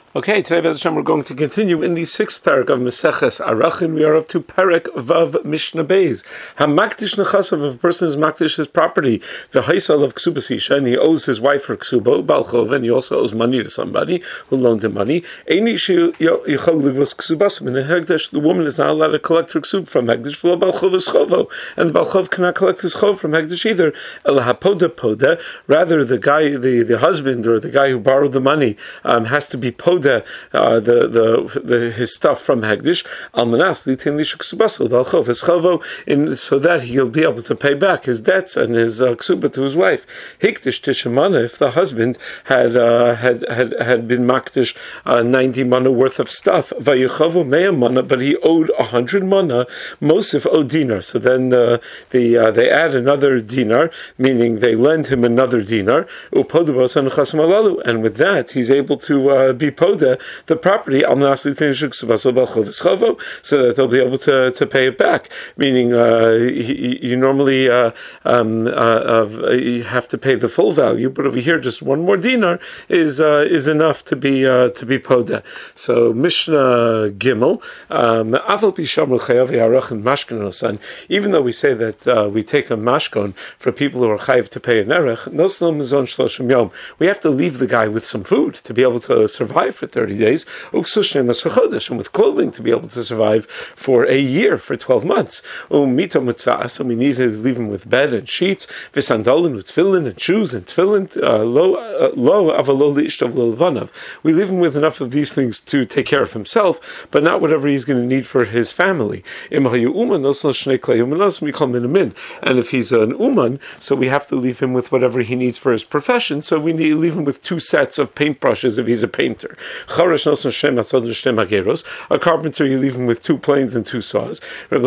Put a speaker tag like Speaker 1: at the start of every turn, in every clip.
Speaker 1: Okay, today, Be'ez Hashem, we're going to continue in the sixth parak of Meseches Arachin. We are up to Parak Vav Mishnah Beis. Hamakdish nechasav, if a person is makdish his property, v'haisal of ksubas isha, and he owes his wife for ksubo, balchov, and he also owes money to somebody who loaned him money. Eini yichol ligvos ksubasim, in a hegdesh, the woman is not allowed to collect her ksub from hegdesh, v'lo balchov is chovo, and the balchov cannot collect his chov from hegdesh either. El hapoda poda, rather the guy, the husband or the guy who borrowed the money, has to be poda his stuff from Hegdish, almanas litin lishuk subasel balchov his chavo, so that he'll be able to pay back his debts and his ksuba to his wife. Hikdish tishamana, if the husband had been makdish 90 mana worth of stuff, vayichavo mea mana, but he owed 100 mana, mosif o dinar. So then they add another dinar, meaning they lend him another dinar, and with that he's able to be the property, so that they'll be able to pay it back. Meaning, you normally you have to pay the full value, but over here, just one more dinar is enough to be poda. So Mishnah Gimel, even though we say that we take a mashkon for people who are chayiv to pay an erech, we have to leave the guy with some food to be able to survive for 30 days, and with clothing to be able to survive for a year, for 12 months. So we need to leave him with bed and sheets, v'sandalin, with tefillin and shoes and tefillin, we leave him with enough of these things to take care of himself, but not whatever he's going to need for his family. And if he's an uman, so we have to leave him with whatever he needs for his profession, so we need to leave him with 2 sets of paintbrushes if he's a painter. A carpenter, you leave him with 2 planes and 2 saws.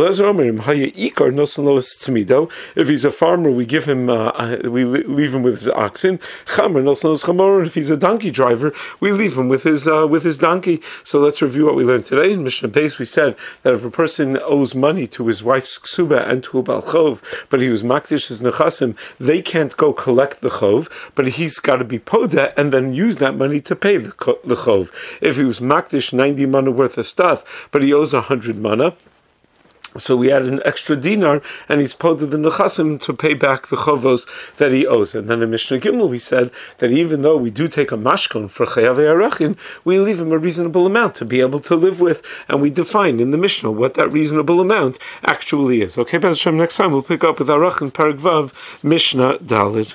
Speaker 1: If he's a farmer, we give him, we leave him with his oxen. If he's a donkey driver, we leave him with his donkey. So let's review what we learned today. In Mishnah Beis, we said that if a person owes money to his wife's ksuba and to a balchov, but he was makdish his nechasim, they can't go collect the chov, but he's got to be poda and then use that money to pay the chov. If he was makdish 90 mana worth of stuff, but he owes 100 mana, so we add an extra dinar, and he's poda the nechasim to pay back the chovos that he owes. And then in Mishnah Gimel we said that even though we do take a mashkon for chayavei arachin, we leave him a reasonable amount to be able to live with, and we define in the Mishnah what that reasonable amount actually is. Okay, Be'ez Hashem, next time we'll pick up with Arachin Parak Vav Mishnah Daled.